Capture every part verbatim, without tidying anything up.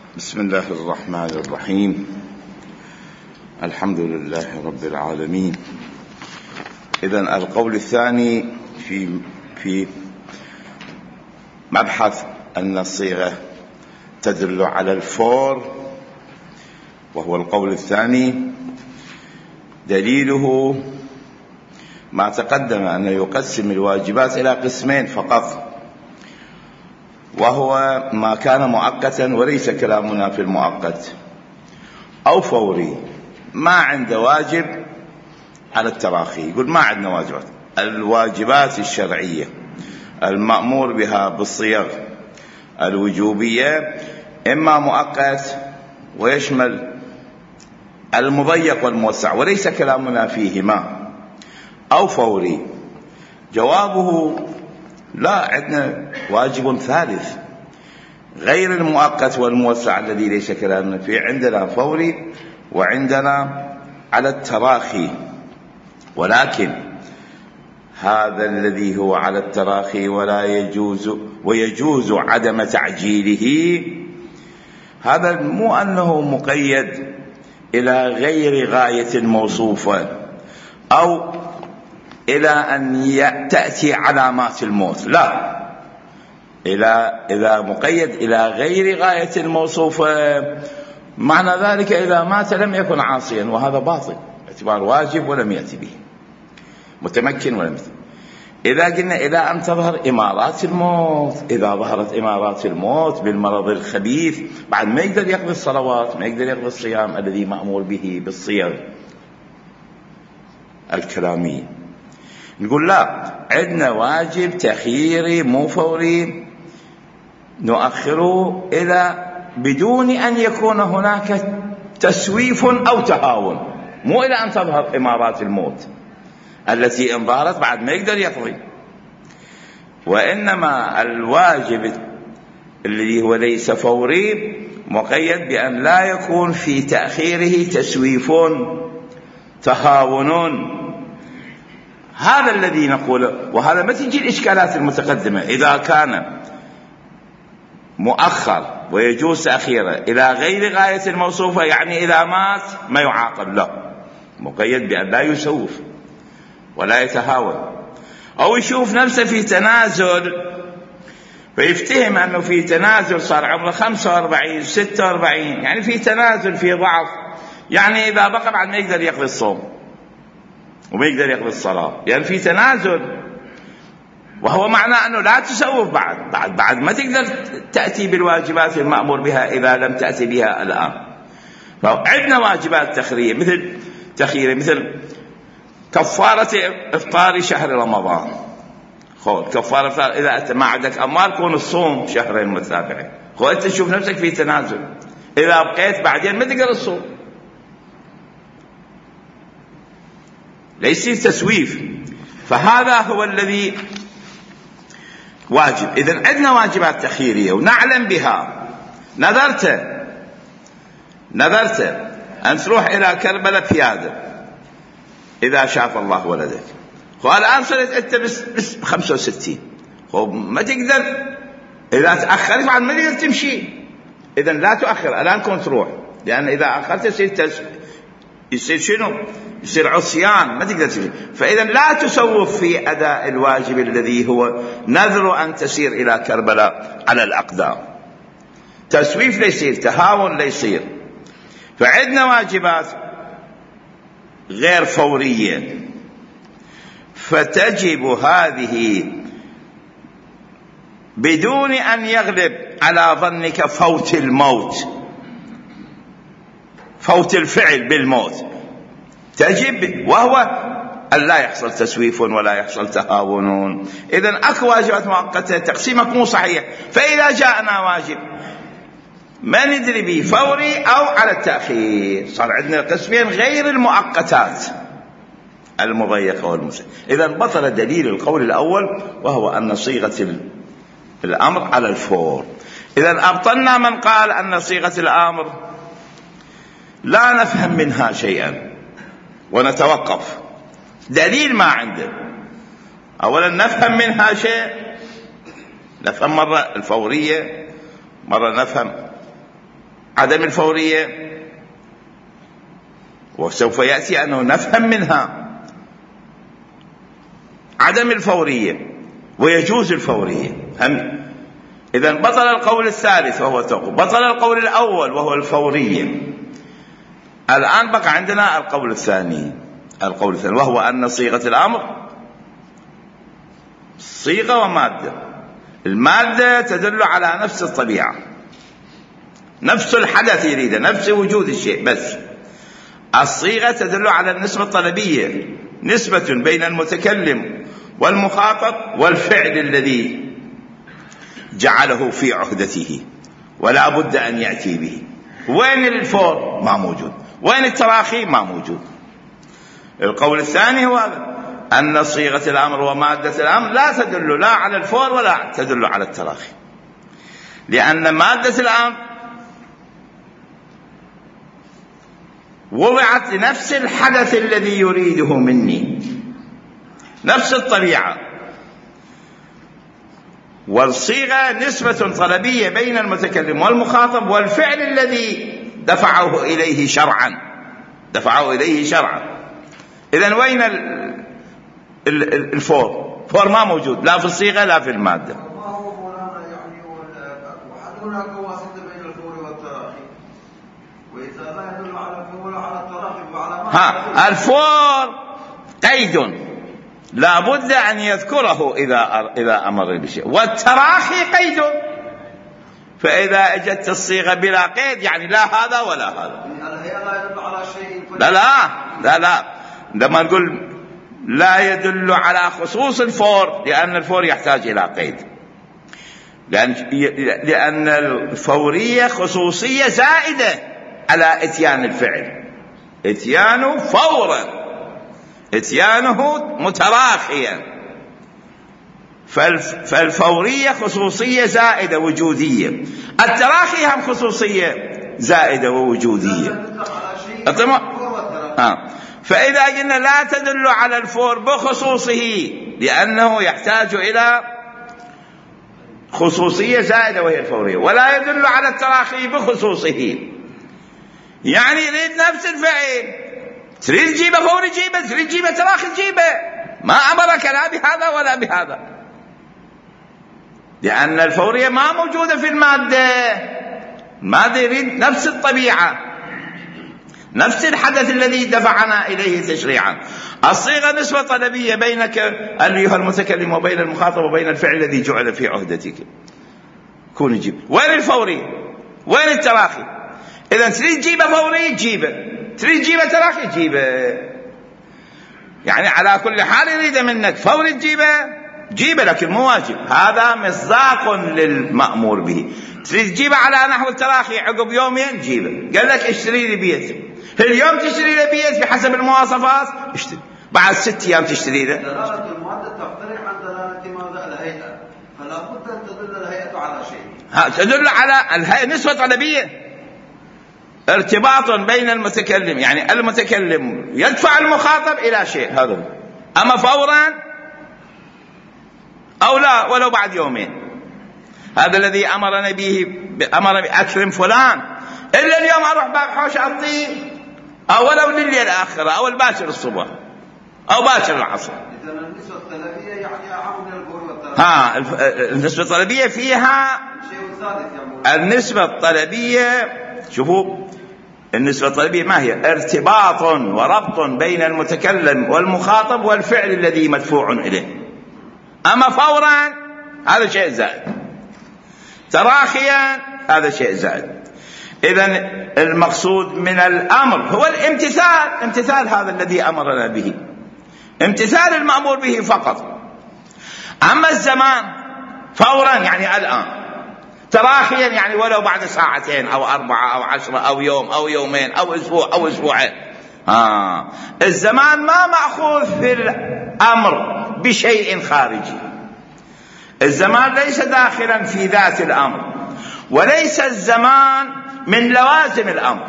بسم الله الرحمن الرحيم. الحمد لله رب العالمين. إذن القول الثاني في في مبحث أن الصيغة تدل على الفور، وهو القول الثاني. دليله ما تقدم أنه يقسم الواجبات إلى قسمين فقط، وهو ما كان مؤقتا وليس كلامنا في المؤقت، أو فوري. ما عنده واجب على التراخي، يقول ما عندنا واجبات. الواجبات الشرعية المأمور بها بالصيغ الوجوبية إما مؤقت ويشمل المضيق والموسع وليس كلامنا فيهما، أو فوري. جوابه لا، عندنا واجب ثالث غير المؤقت والموسع الذي ليس كلامنا فيه. عندنا فوري وعندنا على التراخي، ولكن هذا الذي هو على التراخي ولا يجوز ويجوز عدم تعجيله، هذا مو أنه مقيد إلى غير غاية موصوفة أو إلى أن تأتي علامات الموت، لا، إلى إذا مقيد إلى غير غاية موصوفة، معنى ذلك إذا مات لم يكن عاصيا، وهذا باطل، اعتبار واجب ولم يأتي به، متمكن ولم يأتي. إذا قلنا إلى أن تظهر إمارات الموت، إذا ظهرت إمارات الموت بالمرض الخبيث، بعد ما يقدر يقضي الصلوات، ما يقدر يقضي الصيام الذي مأمور به بالصيغ الكلامية. نقول لا، عندنا واجب تأخيري مو فوري، نؤخره إلى بدون أن يكون هناك تسويف أو تهاون، مو إلى أن تظهر إمارات الموت التي إن ظهرت بعد ما يقدر يقضي. وإنما الواجب الذي هو ليس فوري مقيد بأن لا يكون في تأخيره تسويف تهاون. هذا الذي نقوله، وهذا ما تجي الإشكالات المتقدمة. إذا كان مؤخر ويجوز تأخيره إلى غير غاية الموصوفة، يعني إذا مات ما يعاقب، لا، مقيد بأن لا يسوف ولا يتهاون، أو يشوف نفسه في تنازل فيفتهم أنه في تنازل، صار عمره خمسة وأربعين ستة وأربعين، يعني في تنازل في ضعف، يعني إذا بقى بعد ما يقدر يقضي الصوم وما يقدر يقضي الصلاة، يعني في تنازل، وهو معناه أنه لا تسوف بعد بعد بعد ما تقدر تأتي بالواجبات المأمور بها إذا لم تأتي بها الآن. فعندنا واجبات تخيرية مثل تخيير مثل كفارة إفطار شهر رمضان. خو كفارة إفطار إذا أنت ما عندك أموال كون الصوم شهرين متتابعين، خو أنت تشوف نفسك في تنازل، إذا بقيت بعدين ما تقدر الصوم، ليس تسويف. فهذا هو الذي واجب. إذن عندنا واجبات تخييرية ونعلم بها. نذرت نذرت أن تروح إلى كربلاء بيادة إذا شاف الله ولدك، والآن صرت أنت بس بس خمسة وستين، ما تقدر، إذا تأخرت بعد ما تقدر تمشي. إذن لا تؤخر، الآن كنت تروح، لأن إذا أخرت يصير تس... يصير شنو؟ يصير عصيان، ما تقدر تمشي. فإذا لا تسوف في أداء الواجب الذي هو نذر أن تسير إلى كربلاء على الأقدام. تسويف لا يصير، تهاون لا يصير. فعندنا واجبات غير فورية، فتجب هذه بدون أن يغلب على ظنك فوت الموت، فوت الفعل بالموت، تجب، وهو أن لا يحصل تسويف ولا يحصل تهاون. إذن أكو واجبات مؤقتة، تقسيمك مو صحيح. فإذا جاءنا واجب ما ندري به فوري أو على التأخير، صار عندنا قسمين غير المؤقتات المضيقة والمسلمة. إذن بطل دليل القول الأول، وهو أن صيغة الأمر على الفور. إذن أبطلنا من قال أن صيغة الأمر لا نفهم منها شيئا ونتوقف، دليل ما عنده. أولا نفهم منها شيء، نفهم مرة الفورية، مرة نفهم عدم الفورية، وسوف يأتي أنه نفهم منها عدم الفورية ويجوز الفورية. إذن بطل القول الثالث وهو التوقف، بطل القول الأول وهو الفورية. الآن بقى عندنا القول الثاني، القول الثاني وهو أن صيغة الأمر صيغة ومادة. المادة تدل على نفس الطبيعة، نفس الحدث يريده، نفس وجود الشيء، بس الصيغة تدل على النسبة الطلبية، نسبة بين المتكلم والمخاطب والفعل الذي جعله في عهدته ولا بد أن يأتي به. وين الفور؟ ما موجود. وين التراخي؟ ما موجود. القول الثاني هو أن صيغة الأمر ومادة الأمر لا تدل لا على الفور ولا تدل على التراخي، لأن مادة الأمر وضعت لنفس الحدث الذي يريده مني، نفس الطبيعة، والصيغة نسبة طلبية بين المتكلم والمخاطب والفعل الذي دفعه إليه شرعا، دفعه إليه شرعا. إذن وين الفور؟ فور ما موجود لا في الصيغة لا في المادة. هناك واسطة بين الفور والتراخي، وإذا لا يدل على الفور على التراخي وعلى ها الفور قيد لا بد أن يذكره إذا إذا أمر بشيء، والتراخي قيد، فإذا أجت الصيغة بلا قيد يعني لا هذا ولا هذا. الهيئة لا يدل على شيء. لا لا لا لا لما نقول لا يدل على خصوص الفور، لأن الفور يحتاج إلى قيد، لأن لأن الفورية خصوصية زائدة على إتيان الفعل، إتيانه فورا، إتيانه متراخيا، فالفورية خصوصية زائدة وجودية، التراخي هم خصوصية زائدة ووجودية. فإذا قلنا لا تدل على الفور بخصوصه لأنه يحتاج إلى خصوصية زائدة وهي الفورية، ولا يدل على التراخي بخصوصه، يعني يريد نفس الفعل، تريد تجيبه فوري جيبه، تريد تجيبه تراخي جيبه، ما أمرك لا بهذا ولا بهذا، لأن الفورية ما موجودة في المادة. المادة يريد نفس الطبيعة، نفس الحدث الذي دفعنا إليه تشريعا. الصيغة نسبة طلبية بينك أيها المتكلم وبين المخاطب وبين الفعل الذي جعل في عهدتك، كون يجيب. وين الفوري؟ وين التراخي؟ إذا تريد تجيبه فوري جيبه، تريد تجيبه تراخي جيبه، يعني على كل حال يريد منك فوري تجيبه جيبه، لكن مو واجب. هذا مصداق للمأمور به. تريد تجيبه على نحو التراخي عقب يومين جيبه، قال لك اشتري لي بيت، اليوم تشتري لي بيت بحسب المواصفات اشتري، بعد ست ايام تشتري له. دلالة المادة تختلف عن دلالة ماذا الهيئة، فلا بد ان تدل الهيئة على شيء. ها تدل على الهيئة، نسبة طلبية، ارتباط بين المتكلم، يعني المتكلم يدفع المخاطب إلى شيء، هذا أما فورا أو لا ولو بعد يومين. هذا الذي أمرنا به، أمر بأكرم فلان، إلا اليوم أروح بحوش أعطيه، أو ولو لليل الآخرة أو الباشر الصبح أو باشر العصر. إذن النسبة الطلبية يعني أعم من الفور والتراخي. ها النسبة الطلبية فيها شيء ثالث. النسبة الطلبية، شوفوا النسبة الطلبية ما هي؟ ارتباط وربط بين المتكلم والمخاطب والفعل الذي مدفوع إليه. أما فورا هذا شيء زائد، تراخيا هذا شيء زائد. إذن المقصود من الأمر هو الامتثال، امتثال هذا الذي أمرنا به، امتثال المأمور به فقط. أما الزمان فورا يعني الآن، تراخيا يعني ولو بعد ساعتين أو أربعة أو عشرة أو يوم أو يومين أو أسبوع أو أسبوعين. آه. الزمان ما مأخوذ في الأمر بشيء خارجي، الزمان ليس داخلا في ذات الأمر، وليس الزمان من لوازم الأمر.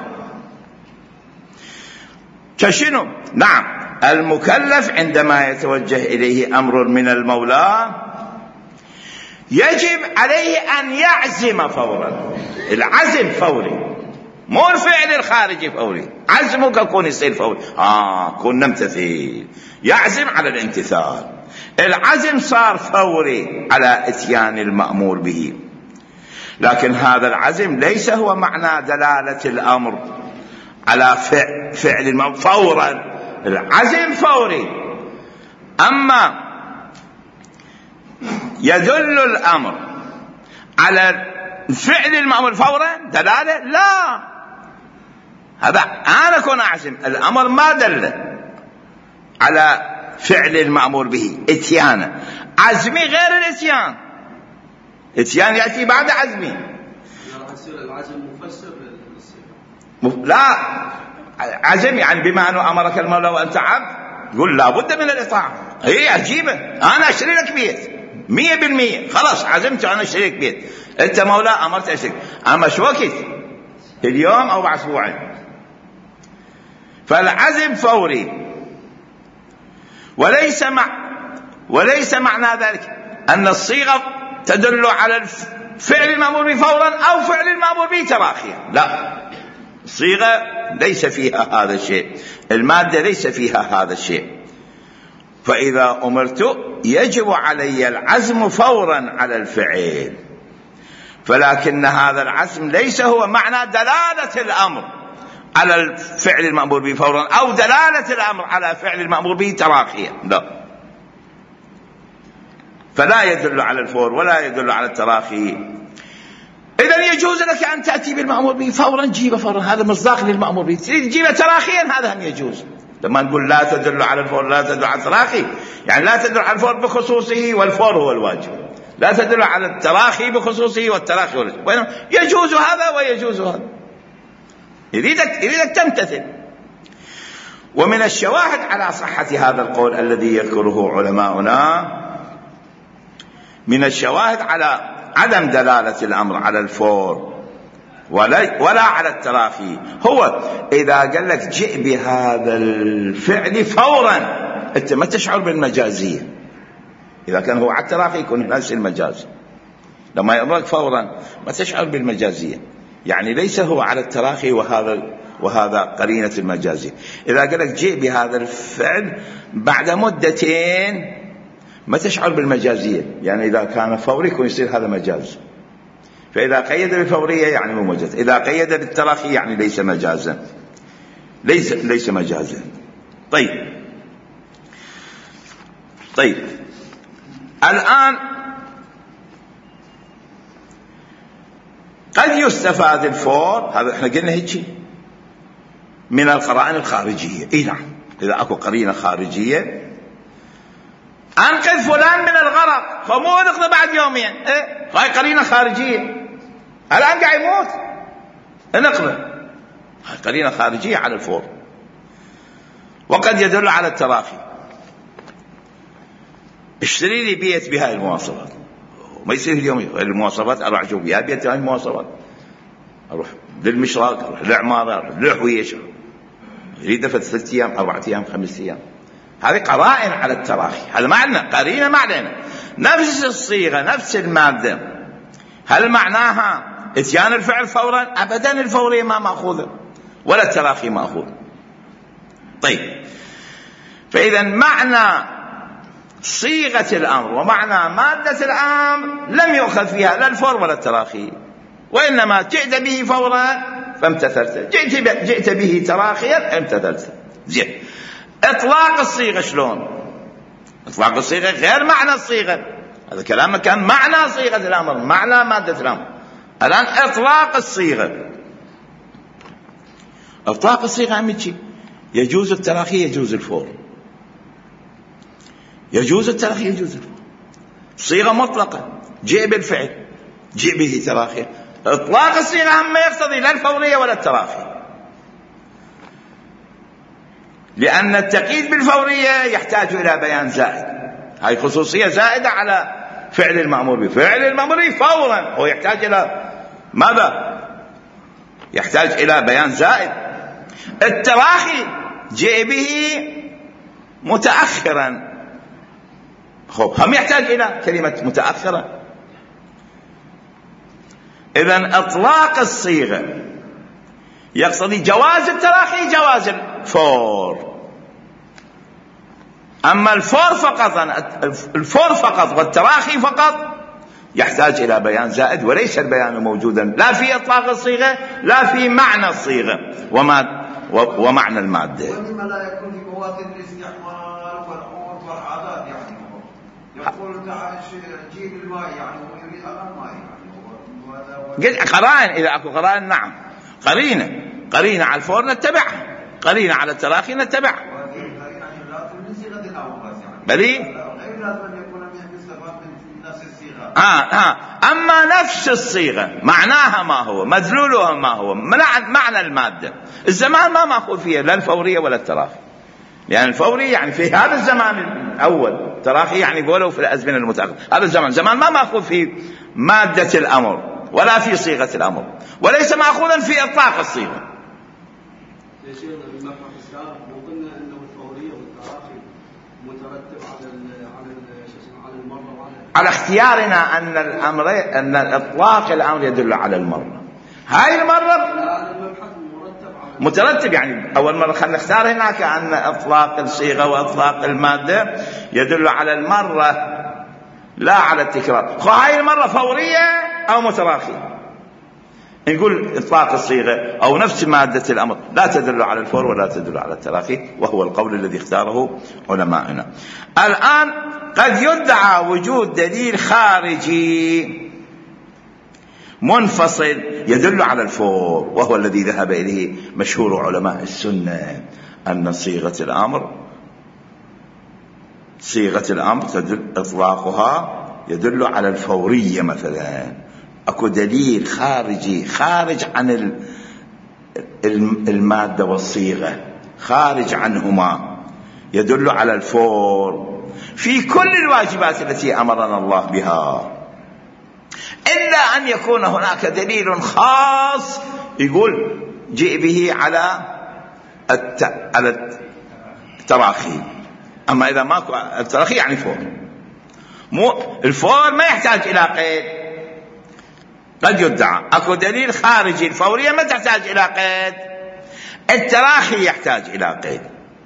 كشنو؟ نعم، المكلف عندما يتوجه إليه أمر من المولى يجب عليه أن يعزم فورا، العزم فوري، مو الفعل الخارجي فوري. عزمك يكون يصير فوري، آه كون نمتثل، يعزم على الامتثال. العزم صار فوري على اتيان المأمور به، لكن هذا العزم ليس هو معنى دلالة الأمر على فعل, فعل المأمور فورا. العزم فوري، أما يدل الأمر على فعل المأمور فورا دلالة، لا، هذا أنا كون أعزم الأمر ما دل على فعل المأمور به اتيانا. عزمي غير الاتيان، اتيان يأتي بعد عزمي. العزم مفسر للصيغة، لا، عزم يعني بما أنه أمرك المولى وأنت عبد، قل لا بد من الإطاعة. هي عجيبة، أنا أشتري لك بيت مية بالمية، خلاص عزمت أنا أشتري لك بيت، أنت مولى أمرت أشتري، أما شو وقت؟ اليوم أو بعد أسبوعين. فالعزم فوري، وليس مع وليس معنى ذلك أن الصيغة تدل على فعل المأمور به فورا أو فعل المأمور به تراخيا، لا، الصيغة ليس فيها هذا الشيء، المادة ليس فيها هذا الشيء. فإذا أمرت يجب علي العزم فورا على الفعل، فلكن هذا العزم ليس هو معنى دلالة الأمر على الفعل المأمور به فورا أو دلالة الأمر على فعل المأمور به تراخيا، لا، فلا يدل على الفور ولا يدل على التراخي. إذن يجوز لك أن تأتي بالمأمور به فورا، جيبه فورا، هذا مصداق للمأمور به. تجيبه تراخيا، هذا هم يجوز. لما نقول لا تدل على الفور لا تدل على التراخي، يعني لا تدل على الفور بخصوصه والفور هو الواجب، لا تدل على التراخي بخصوصه والتراخي هو الواجب. يجوز هذا ويجوز هذا، يريدك يريدك تمتثل. ومن الشواهد على صحة هذا القول الذي يذكره علماؤنا، من الشواهد على عدم دلالة الأمر على الفور ولا, ولا على التراخي، هو إذا قال لك جئ بهذا الفعل فورا، أنت ما تشعر بالمجازية. إذا كان هو على التراخي يكون نفس المجاز، لما يأمرك فورا ما تشعر بالمجازية، يعني ليس هو على التراخي وهذا وهذا قرينة المجازية. إذا قال لك جئ بهذا الفعل بعد مدتين ما تشعر بالمجازية، يعني إذا كان فوري يكون يصير هذا مجاز. فإذا قيد بالفورية يعني مو مجاز، إذا قيد بالتراخي يعني ليس مجازا، ليس ليس مجازا. طيب طيب الآن قد يستفاد الفور، هذا احنا قلنا هيك، من القرائن الخارجية. اي نعم، إذا اكو قرينة خارجية أنقذ فلان من الغرق، فمو نقذ بعد يومين، إيه؟ هاي قرينة خارجية، الآن قاعد يموت نقذه، هاي قرينة خارجية على الفور. وقد يدل على التراخي، اشتري لي بيت بهاي المواصفات، ما يصير اليوم المواصفات أروح أشوف يا بيت هاي المواصفات، أروح للمشراق، أروح للعمارة، أروح للحويش، يريد فت ثلاث أيام أربعة أيام خمس أيام. هذه قرائن على التراخي، هذا معنى قرينة معنى نفس الصيغة نفس المادة، هل معناها اتيان الفعل فورا؟ أبدا، الفورية ما مأخوذة ولا التراخي مأخوذ. طيب، فإذا معنى صيغة الأمر ومعنى مادة الأمر لم يؤخذ فيها لا الفور ولا التراخي، وإنما جئت به فورا فامتثلت، جئت, جئت به تراخيا امتثلت. زين، إطلاق الصيغة شلون؟ إطلاق الصيغة غير معنى الصيغة، هذا كلام كان معنى صيغة الأمر، معنى مادة الأمر. الآن إطلاق الصيغة، إطلاق الصيغة عم يجي يجوز التراخي يجوز الفور، يجوز التراخي يجوز الفور، صيغة مطلقة، جئ بالفعل جئ به تراخي. إطلاق الصيغة هم يقتضي لا الفورية ولا التراخي، لأن التقييد بالفورية يحتاج إلى بيان زائد، هاي خصوصية زائدة على فعل المأمور به. فعل المأمور به فورا هو يحتاج إلى ماذا؟ يحتاج إلى بيان زائد. التراخي جاء به متأخرا، خب هم يحتاج إلى كلمة متأخرة. إذن إطلاق الصيغة يقتضي جواز التراخي جواز الفور. أما الفور فقط الفور فقط والتراخي فقط يحتاج إلى بيان زائد، وليس البيان موجودا لا في إطلاق الصيغة لا في معنى الصيغة وما ومعنى المادة. ولما لا يكون في مواطن الاستعمال والعرف والعادات، يعني يقول تعال جيب الماء يعني ويريد الماء يعني قلت قرائن، إذا أكو قرائن نعم، قرينة قرينة على الفور نتبعها، قرينة على التراخي نتبعها. بلي غير لازم أن يكون يستفاد من نفس الصيغة. آه آه أما نفس الصيغة معناها ما هو، مدلولها ما هو، معنى المادة. الزمان ما مأخوذ فيها لا الفورية ولا التراخي، لأن يعني الفوري يعني في هذا الزمان الأول، تراخي يعني قولوا في الأزمنة المتأخرة. هذا الزمان زمان ما مأخوذ في مادة الأمر ولا في صيغة الأمر، وليس مأخوذا في إطلاق الصيغة. وقلنا أنه الفورية والتراخي مترتب على على على المرة وعلى على اختيارنا أن الأمر أن الإطلاق الأمر يدل على المرة. هاي المرة مترتب، يعني أول مرة خلينا نختار هناك أن إطلاق الصيغة وإطلاق المادة يدل على المرة لا على التكرار. هاي المرة فورية أو متراخية، نقول إطلاق الصيغة أو نفس مادة الأمر لا تدل على الفور ولا تدل على التراخي، وهو القول الذي اختاره علماءنا. الآن قد يدعى وجود دليل خارجي منفصل يدل على الفور، وهو الذي ذهب إليه مشهور علماء السنة، أن صيغة الأمر صيغة الأمر تدل إطلاقها يدل على الفورية مثلا. أكو دليل خارجي خارج عن المادة والصيغة، خارج عنهما، يدل على الفور في كل الواجبات التي أمرنا الله بها، إلا أن يكون هناك دليل خاص يقول جئ به على الت... على التراخي. أما إذا ماكو التراخي يعني فور، مو الفور ما يحتاج إلى قيد. قد يدعى أكو دليل خارجي، الفورية ما تحتاج إلى قيد، التراخي يحتاج إلى قيد.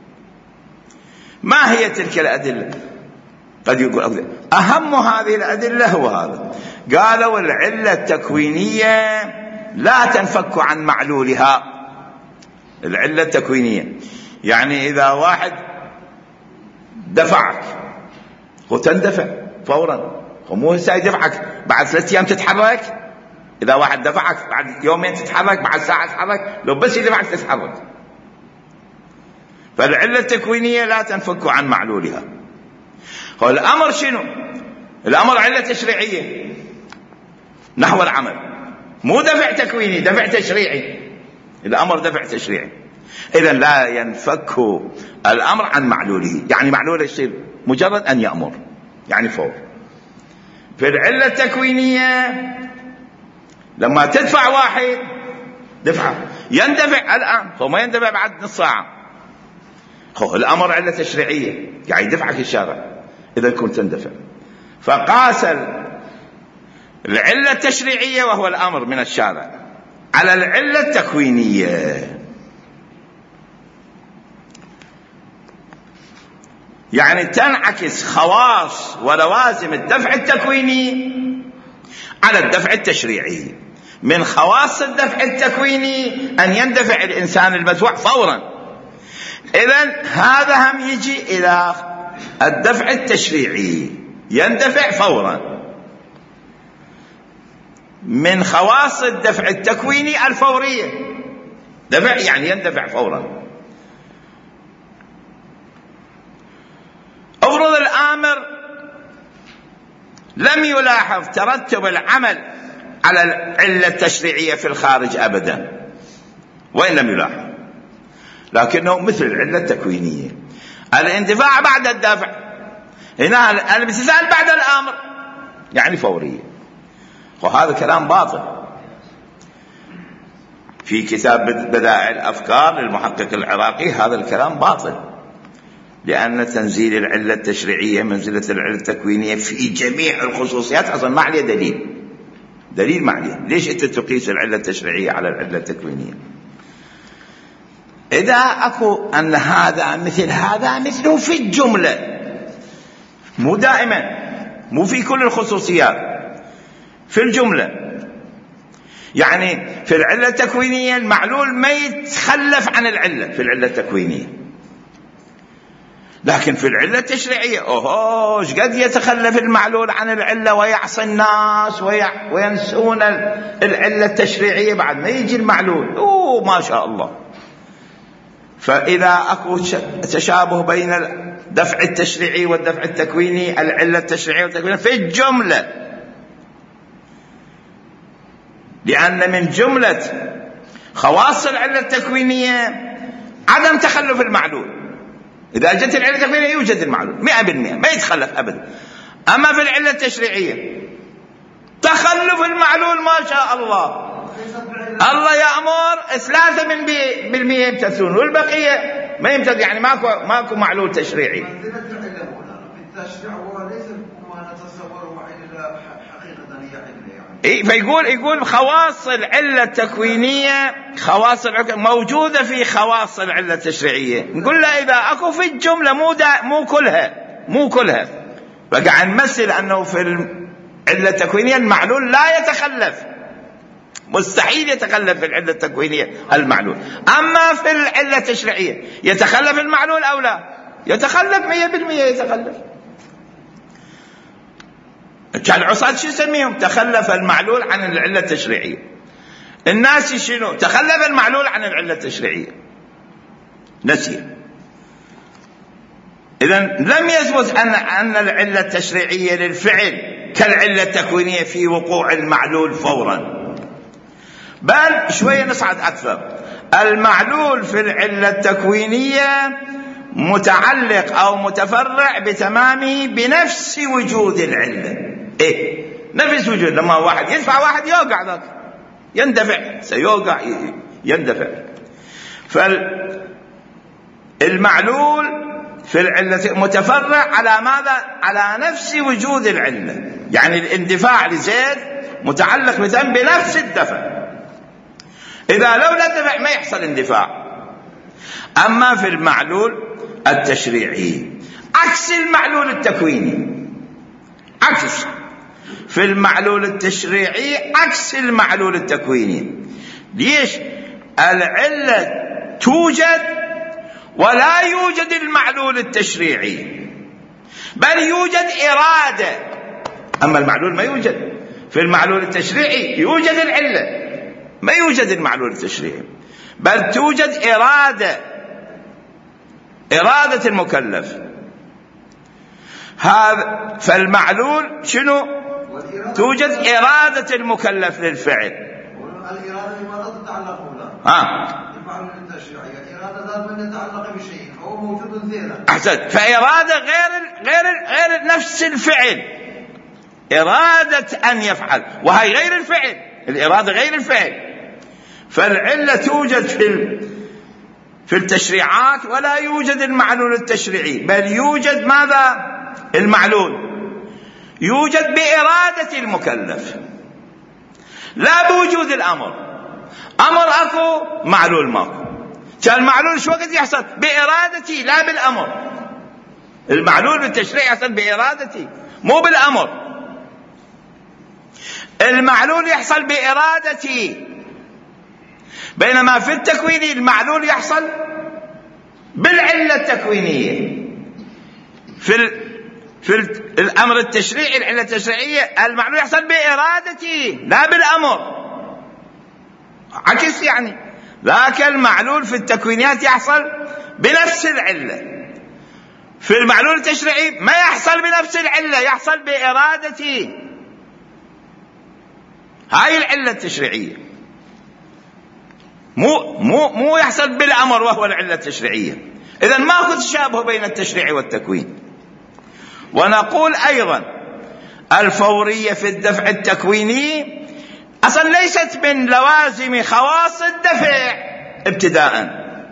ما هي تلك الأدلة؟ قد يقول أهم هذه الأدلة هو هذا، قالوا العلة التكوينية لا تنفك عن معلولها. العلة التكوينية يعني إذا واحد دفعك وتندفع فورا، ومو سيدفعك بعد ثلاثة أيام تتحرك. إذا واحد دفعك بعد يومين تتحرك، بعد ساعة تتحرك، لو بس يدفعك تتحرك. فالعلة التكوينية لا تنفك عن معلولها. هو الأمر شنو؟ الأمر علة تشريعية نحو العمل، مو دفع تكويني، دفع تشريعي. الأمر دفع تشريعي، إذا لا ينفك الأمر عن معلوله. يعني معلوله يصير مجرد أن يأمر، يعني فور. في العلة التكوينية لما تدفع واحد دفعه يندفع الآن، هو ما يندفع بعد نص ساعة. هو الأمر علة تشريعية، يعني يدفعك الشارع إذا كنت تندفع. فقاس العلة التشريعية وهو الأمر من الشارع على العلة التكوينية. يعني تنعكس خواص ولوازم الدفع التكويني على الدفع التشريعي. من خواص الدفع التكويني أن يندفع الإنسان المدفوع فورا، إذن هذا هم يجي إلى الدفع التشريعي، يندفع فورا. من خواص الدفع التكويني الفورية، دفع يعني يندفع فورا. افرض الآمر لم يلاحظ ترتب العمل على العلة التشريعية في الخارج أبدا، وإن لم يلاحظ، لكنه مثل العلة التكوينية الاندفاع بعد الدفع، هنا الامتثال بعد الأمر يعني فورية. وهذا كلام باطل. في كتاب بدائع الأفكار للمحقق العراقي هذا الكلام باطل، لأن تنزيل العلة التشريعية منزلة العلة التكوينية في جميع الخصوصيات أصلا ما عليه دليل. دليل ما عليه. ليش أنت تقيس العلة التشريعية على العلة التكوينية؟ إذا أكو أن هذا مثل هذا مثله في الجملة، مو دائما، مو في كل الخصوصيات، في الجملة. يعني في العلة التكوينية المعلول ما يتخلف عن العلة في العلة التكوينية، لكن في العلة التشريعية أوه قد يتخلف المعلول عن العلة ويعصي الناس وينسون العلة التشريعية بعد ما يجي المعلول. أوه ما شاء الله. فإذا أكو تشابه بين الدفع التشريعي والدفع التكويني، العلة التشريعية والتكوينية في الجملة، لأن من جملة خواص العلة التكوينية عدم تخلف المعلول. إذا جت العلة التكوينية يوجد المعلول مئة بالمئة ما يتخلف أبدا. أما في العلة التشريعية تخلف المعلول ما شاء الله، الله يأمر ثلاثة من بالمئة يمتثلون والبقية ما يمتثل، يعني ماكو ماكو معلول تشريعي. التشريع هو ليس ما نتصوره إلا حقيقة هي علة يعني. إيه فيقول يقول خواص العلة التكوينية خواص العلة موجودة في خواص العلة التشريعية. نقول له إذا أكو في الجملة مو دا مو كلها مو كلها فقاعد نمثل أنه في العلة التكوينية المعلول لا يتخلف، مستحيل يتخلف في العلة التكوينية المعلول. أما في العلة التشريعية يتخلف المعلول أو لا؟ يتخلف مية بالمية يتخلف. كان العصاة شو يسميهم؟ تخلف المعلول عن العلة التشريعية. الناس شنو؟ تخلف المعلول عن العلة التشريعية، نسي. إذن لم يثبت أن أن العلة التشريعية للفعل كالعلة التكوينية في وقوع المعلول فورا، بل شوية نصعد أكثر. المعلول في العلة التكوينية متعلق أو متفرع بتمامه بنفس وجود العلة. إيه نفس وجود، لما واحد يدفع واحد يوقع ذاك يندفع، سيوقع يندفع. فالمعلول في العلة متفرع على ماذا؟ على نفس وجود العلة، يعني الاندفاع لزيد متعلق بتمام بنفس الدفع. إذا لولا الدفع ما يحصل اندفاع. أما في المعلول التشريعي عكس المعلول التكويني، عكس في المعلول التشريعي عكس المعلول التكويني. ليش؟ العلة توجد ولا يوجد المعلول التشريعي، بل يوجد إرادة. أما المعلول ما يوجد. في المعلول التشريعي يوجد العلة، ما يوجد المعلول التشريعي، بل توجد إرادة، إرادة المكلف. هذا فالمعلول شنو؟ توجد إرادة المكلف للفعل. الإرادة لماذا تتعلق هنا؟ ها المعلول التشريعي إرادة ذات من يتعلق بشيء هو موجود ذيلا. أحسن. فإرادة غير غير غير نفس الفعل، إرادة أن يفعل، وهي غير الفعل، الإرادة غير الفعل. فالعلة توجد في في التشريعات ولا يوجد المعلول التشريعي، بل يوجد ماذا؟ المعلول يوجد بإرادة المكلف لا بوجود الأمر. أمر أكو معلول ماكو. كان المعلول شو وقت يحصل؟ بإرادتي لا بالأمر. المعلول بالتشريع يحصل بإرادتي مو بالأمر. المعلول يحصل بإرادتي، بينما في التكويني المعلول يحصل بالعلة التكوينية. في ال... في الأمر التشريعي العلة التشريعية المعلول يحصل بإرادتي لا بالأمر، عكس يعني. لكن المعلول في التكوينيات يحصل بنفس العلة، في المعلول التشريعي ما يحصل بنفس العلة، يحصل بإرادتي. هاي العلة التشريعية، مو مو مو يحصل بالأمر وهو العلة التشريعية. إذن ماكو تشابه بين التشريع والتكوين. ونقول أيضا الفورية في الدفع التكويني أصلا ليست من لوازم خواص الدفع ابتداء،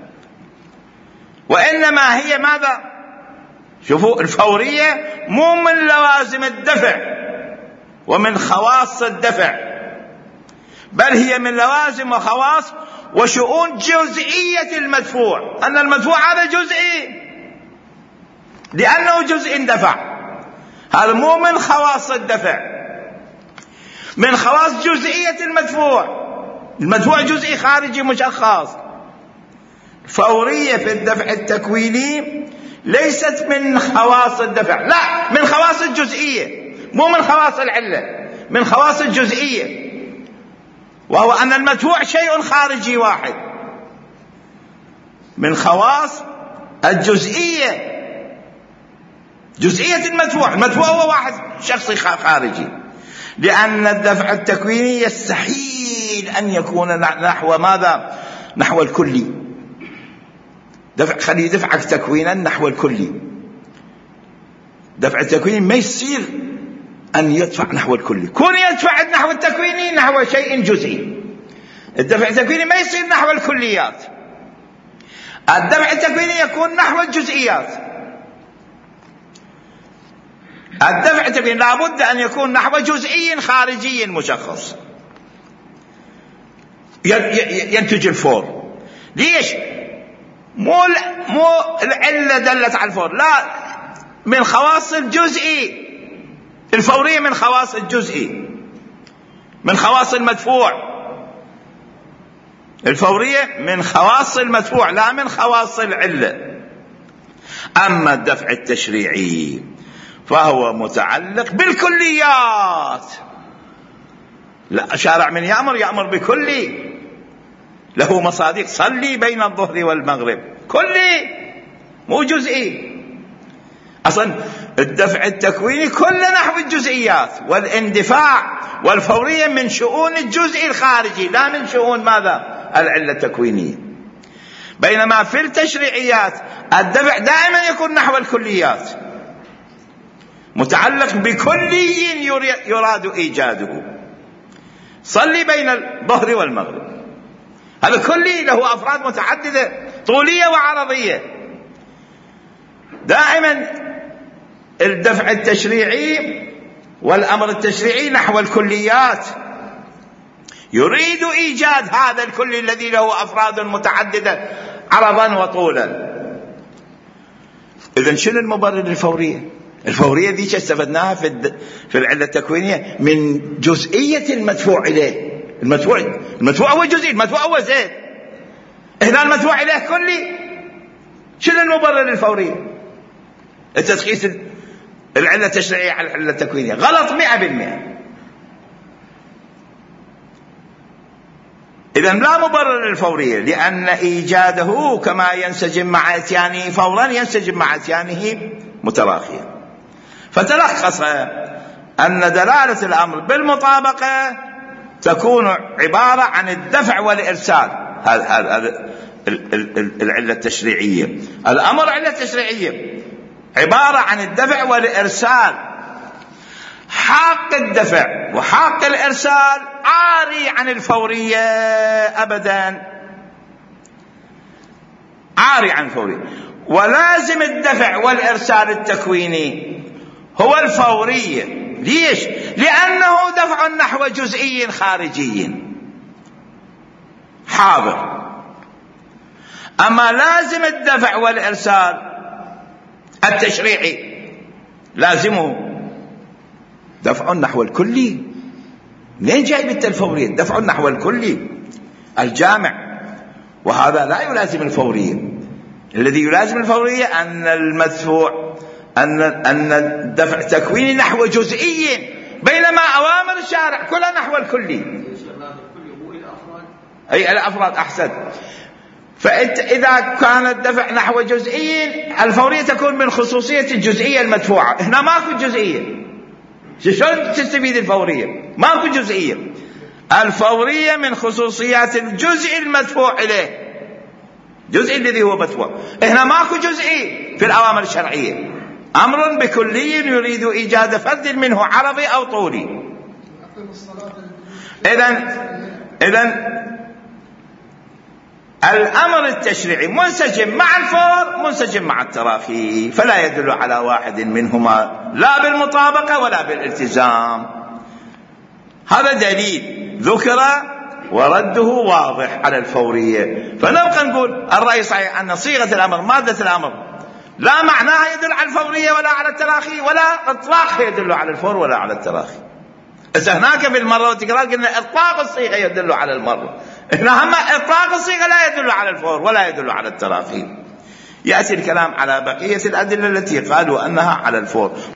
وإنما هي ماذا؟ شوفوا الفورية مو من لوازم الدفع ومن خواص الدفع، بل هي من لوازم وخواص وشؤون جزئية المدفوع، أن المدفوع هذا جزئي لأنه جزء دفع، هذا مو من خواص الدفع، من خواص جزئية المدفوع. المدفوع جزئي خارجي مشخص. فورية في الدفع التكويني ليست من خواص الدفع، لا، من خواص الجزئية، مو من خواص العلة، من خواص الجزئية، وهو أن المدفوع شيء خارجي واحد، من خواص الجزئية، جزئية المدفوع. المدفوع هو واحد شخصي خارجي، لأن الدفع التكويني يستحيل أن يكون نحو ماذا؟ نحو الكلي. دفع خلي دفعك تكوينا نحو الكلي. دفع التكويني ما يصير أن يدفع نحو الكلي، كون يدفع نحو التكويني نحو شيء جزئي. الدفع التكويني ما يصير نحو الكليات، الدفع التكويني يكون نحو الجزئيات. الدفع التكويني لابد أن يكون نحو جزئي خارجي مشخص ينتج الفور. ليش؟ مو مو العلة دلت على الفور، لا، من خواص الجزئي. الفورية من خواص الجزئي، من خواص المدفوع. الفورية من خواص المدفوع لا من خواص العلة. أما الدفع التشريعي فهو متعلق بالكليات. لا، شارع من يأمر يأمر بكلي، له مصادق، صلي بين الظهر والمغرب، كلي مو جزئي. أصلا الدفع التكويني كله نحو الجزئيات، والاندفاع والفورية من شؤون الجزء الخارجي لا من شؤون ماذا؟ العلة التكوينية. بينما في التشريعيات الدفع دائما يكون نحو الكليات، متعلق بكلي يراد إيجاده. صلي بين الظهر والمغرب، هذا كلي له أفراد متعددة طولية وعرضية. دائما الدفع التشريعي والأمر التشريعي نحو الكليات، يريد إيجاد هذا الكلي الذي له أفراد متعددة عرضا وطولا. إذن شنو المبرر للفورية؟ الفورية ذيك استفدناها في في العلة التكوينية من جزئية المدفوع إليه. المدفوع المدفوع هو جزئي، المدفوع هو زيد، هنا المدفوع إليه كلي. شنو المبرر للفورية؟ التشخيص العلة التشريعية على العلة التكوينية غلط مئة بالمئة. إذن لا مبرر للفورية، لأن إيجاده كما ينسجم مع إتيانه فورا ينسجم مع إتيانه متراخيا. فتلخص أن دلالة الأمر بالمطابقة تكون عبارة عن الدفع والإرسال. هذا هذا العلة التشريعية. الأمر علة تشريعية عبارة عن الدفع والإرسال. حق الدفع وحق الإرسال عاري عن الفورية أبدا، عاري عن الفورية. ولازم الدفع والإرسال التكويني هو الفورية. ليش؟ لأنه دفع نحو جزئي خارجي حاضر. أما لازم الدفع والإرسال التشريعي لازمه دفع نحو الكلي. منين جاي بالفورية؟ دفع نحو الكلي الجامع، وهذا لا يلازم الفورية. الذي يلازم الفورية أن المدفوع أن أن الدفع تكويني نحو جزئي، بينما أوامر الشارع كلها نحو الكلي. أي الأفراد أحسن. فإذا كان الدفع نحو جزئي الفورية تكون من خصوصية الجزئية المدفوعة. هنا ماكو جزئية، شلون تستفيد الفورية؟ ماكو جزئية. الفورية من خصوصيات الجزء المدفوع إليه، جزء الذي هو مدفوع. هنا ماكو جزئي في الأوامر الشرعية، أمر بكلي يريد إيجاد فرد منه عرضي أو طولي. إذن إذن الأمر التشريعي منسجم مع الفور منسجم مع التراخي، فلا يدل على واحد منهما لا بالمطابقة ولا بالالتزام. هذا دليل ذكر ورده واضح على الفورية. فنبقى نقول الرأي صحيح أن صيغة الأمر مادة الأمر لا معناها يدل على الفورية ولا على التراخي، ولا إطلاقها يدل على الفور ولا على التراخي. إذا هناك في المرة والتكرار قلنا إطلاق الصيغة يدل على المرة، هنا هم إطلاق الصيغة لا يدل على الفور ولا يدل على التراخي. يأتي الكلام على بقية الأدلة التي قالوا أنها على الفور.